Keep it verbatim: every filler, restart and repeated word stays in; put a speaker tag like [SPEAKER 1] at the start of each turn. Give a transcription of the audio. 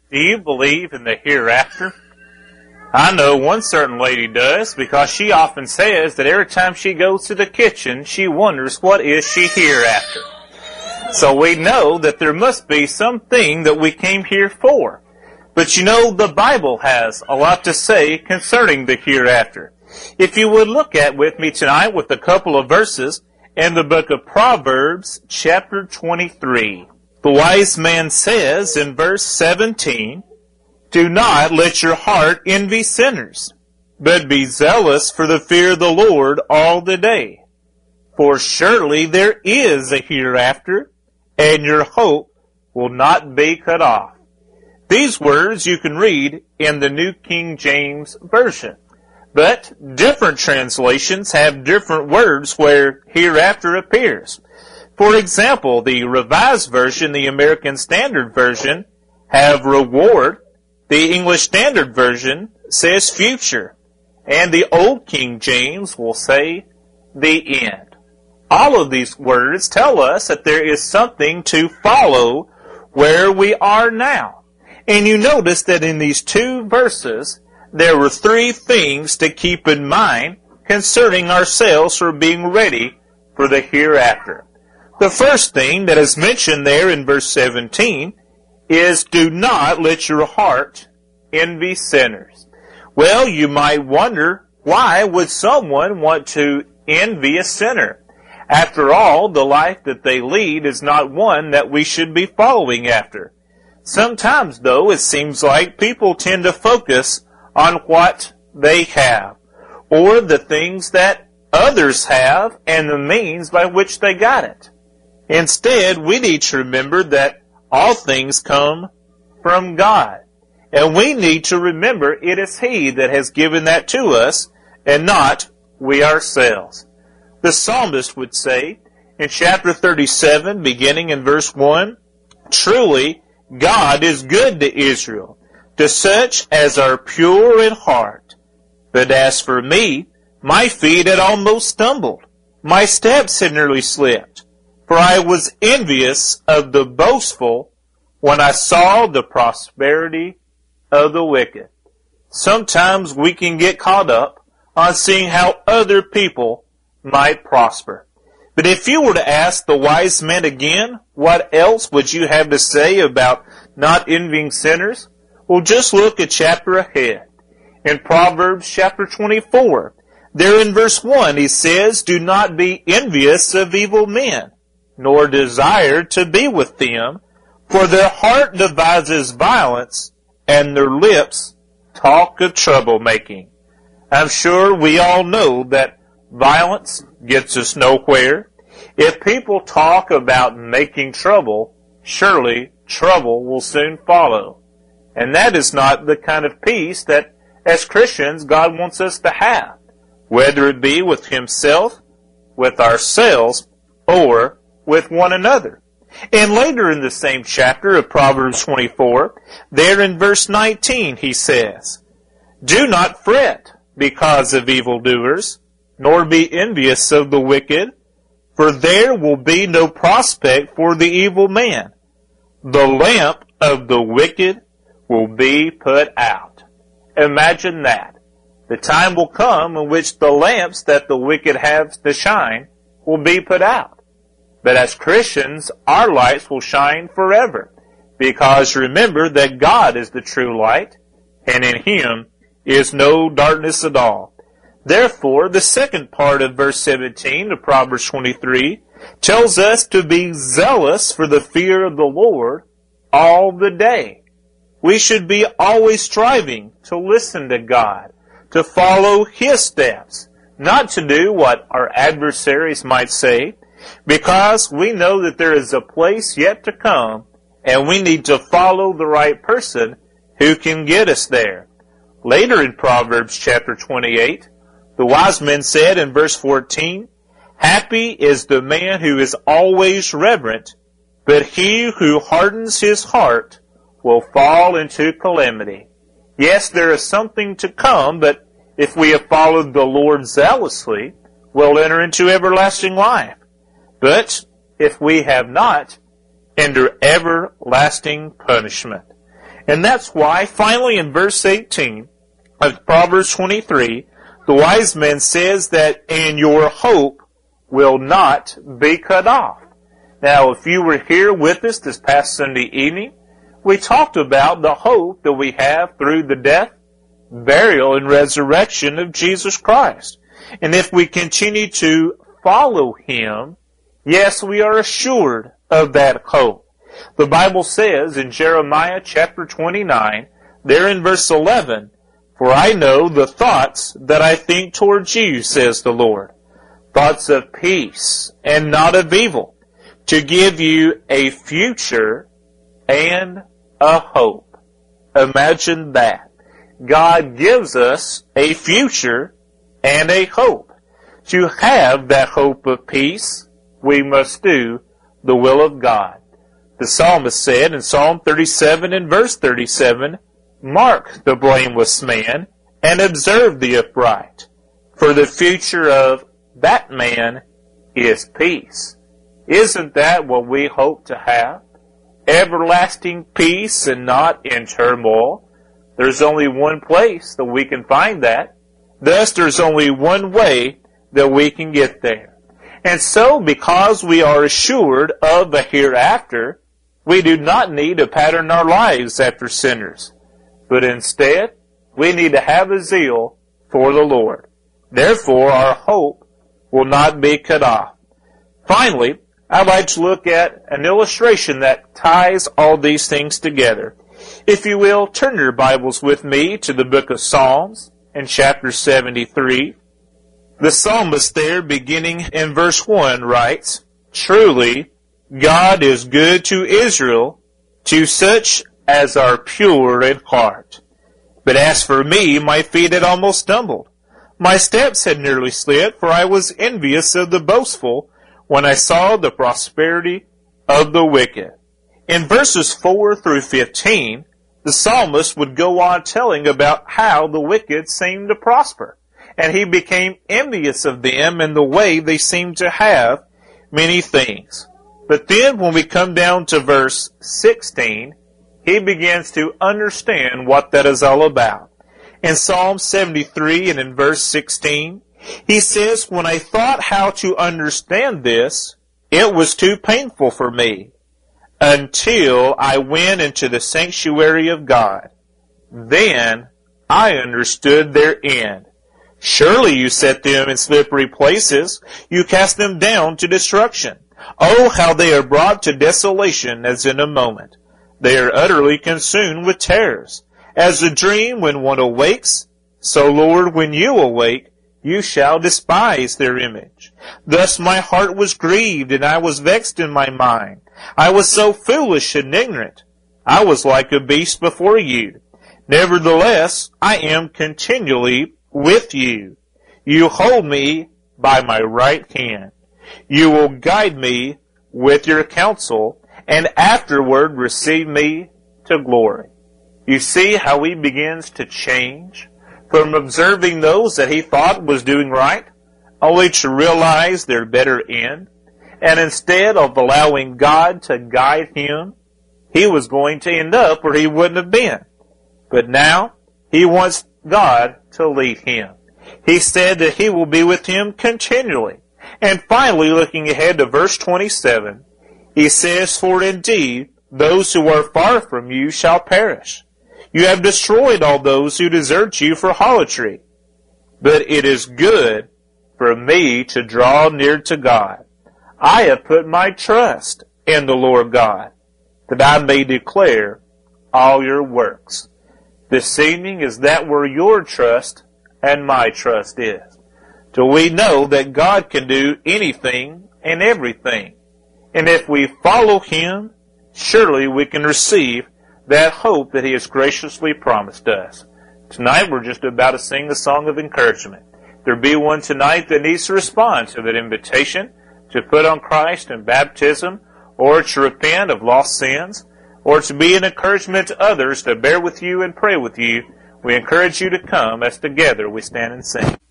[SPEAKER 1] Do you believe in the hereafter? I know one certain lady does, because she often says that every time she goes to the kitchen, she wonders what is she hereafter. So we know that there must be something that we came here for. But you know, the Bible has a lot to say concerning the hereafter. If you would look at with me tonight with a couple of verses in the book of Proverbs, chapter twenty-three. The wise man says in verse seventeen, "Do not let your heart envy sinners, but be zealous for the fear of the Lord all the day. For surely there is a hereafter, and your hope will not be cut off." These words you can read in the New King James Version. But different translations have different words where hereafter appears. For example, the Revised Version, the American Standard Version, have reward. The English Standard Version says future. And the Old King James will say the end. All of these words tell us that there is something to follow where we are now. And you notice that in these two verses, there were three things to keep in mind concerning ourselves for being ready for the hereafter. The first thing that is mentioned there in verse seventeen is, "Do not let your heart envy sinners." Well, you might wonder, why would someone want to envy a sinner? After all, the life that they lead is not one that we should be following after. Sometimes, though, it seems like people tend to focus on what they have, or the things that others have, and the means by which they got it. Instead, we need to remember that all things come from God. And we need to remember it is He that has given that to us, and not we ourselves. The psalmist would say in chapter thirty-seven, beginning in verse one, "Truly, God is good to Israel, to such as are pure in heart. But as for me, my feet had almost stumbled. My steps had nearly slipped. For I was envious of the boastful when I saw the prosperity of the wicked." Sometimes we can get caught up on seeing how other people might prosper. But if you were to ask the wise men again, what else would you have to say about not envying sinners? Well, just look a chapter ahead. In Proverbs chapter twenty-four, there in verse one, he says, "Do not be envious of evil men, nor desire to be with them, for their heart devises violence, and their lips talk of troublemaking." I'm sure we all know that violence gets us nowhere. If people talk about making trouble, surely trouble will soon follow. And that is not the kind of peace that, as Christians, God wants us to have, whether it be with Himself, with ourselves, or with one another. And later in the same chapter of Proverbs twenty-four, there in verse nineteen, he says, "Do not fret because of evildoers, nor be envious of the wicked, for there will be no prospect for the evil man. The lamp of the wicked will be put out." Imagine that. The time will come in which the lamps that the wicked have to shine will be put out. But as Christians, our lights will shine forever, because remember that God is the true light, and in Him is no darkness at all. Therefore, the second part of verse seventeen of Proverbs twenty-three tells us to be zealous for the fear of the Lord all the day. We should be always striving to listen to God, to follow His steps, not to do what our adversaries might say, because we know that there is a place yet to come, and we need to follow the right person who can get us there. Later in Proverbs chapter twenty-eight, the wise men said in verse fourteen, "Happy is the man who is always reverent, but he who hardens his heart will fall into calamity." Yes, there is something to come, but if we have followed the Lord zealously, we'll enter into everlasting life. But if we have not, enter everlasting punishment. And that's why, finally in verse eighteen of Proverbs twenty-three, the wise man says that, and your hope will not be cut off. Now, if you were here with us this past Sunday evening, we talked about the hope that we have through the death, burial, and resurrection of Jesus Christ. And if we continue to follow Him, yes, we are assured of that hope. The Bible says in Jeremiah chapter twenty-nine, there in verse eleven, for I know the thoughts that I think towards you, says the Lord, thoughts of peace and not of evil, to give you a future and a hope. Imagine that. God gives us a future and a hope. To have that hope of peace, we must do the will of God. The psalmist said in Psalm thirty-seven and verse thirty-seven, mark the blameless man and observe the upright, for the future of that man is peace. Isn't that what we hope to have? Everlasting peace and not in turmoil. There's only one place that we can find that. Thus, there's only one way that we can get there. And so, because we are assured of the hereafter, we do not need to pattern our lives after sinners, but instead, we need to have a zeal for the Lord. Therefore, our hope will not be cut off. Finally, I'd like to look at an illustration that ties all these things together. If you will, turn your Bibles with me to the book of Psalms in chapter seventy-three. The psalmist there, beginning in verse one, writes, truly, God is good to Israel, to such as are pure in heart. But as for me, my feet had almost stumbled. My steps had nearly slipped, for I was envious of the boastful when I saw the prosperity of the wicked. In verses four through fifteen, the psalmist would go on telling about how the wicked seemed to prosper, and he became envious of them in the way they seemed to have many things. But then when we come down to verse sixteen, he begins to understand what that is all about. In Psalm seventy-three and in verse sixteen, he says, when I thought how to understand this, it was too painful for me, until I went into the sanctuary of God. Then I understood their end. Surely you set them in slippery places. You cast them down to destruction. Oh, how they are brought to desolation as in a moment. They are utterly consumed with terrors. As a dream when one awakes, so, Lord, when you awake, you shall despise their image. Thus my heart was grieved, and I was vexed in my mind. I was so foolish and ignorant. I was like a beast before you. Nevertheless, I am continually with you. You hold me by my right hand. You will guide me with your counsel, and afterward receive me to glory. You see how he begins to change from observing those that he thought was doing right, only to realize their better end. And instead of allowing God to guide him, he was going to end up where he wouldn't have been. But now, he wants God to lead him. He said that he will be with him continually. And finally, looking ahead to verse twenty-seven, he says, for indeed, those who are far from you shall perish. You have destroyed all those who desert you for harlotry. But it is good for me to draw near to God. I have put my trust in the Lord God, that I may declare all your works. This evening, is that where your trust and my trust is? Till we know that God can do anything and everything. And if we follow him, surely we can receive that hope that he has graciously promised us. Tonight we're just about to sing a song of encouragement. There be one tonight that needs to respond to that invitation to put on Christ in baptism, or to repent of lost sins, or to be an encouragement to others to bear with you and pray with you. We encourage you to come as together we stand and sing.